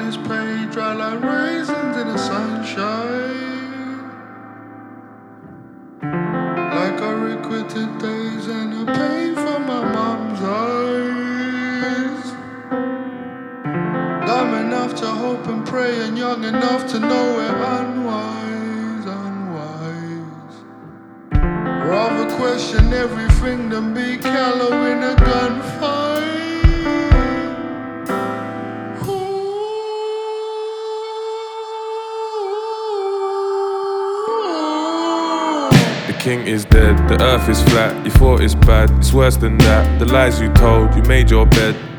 this page, dry like raisins in the sunshine. Like I regretted days and the pain from my mom's eyes. Dumb enough to hope and pray and young enough to know we're unwise, unwise. Rather question everything than be callow in a gunfight. The king is dead, the earth is flat. You thought it's bad, it's worse than that. The lies you told, you made your bed.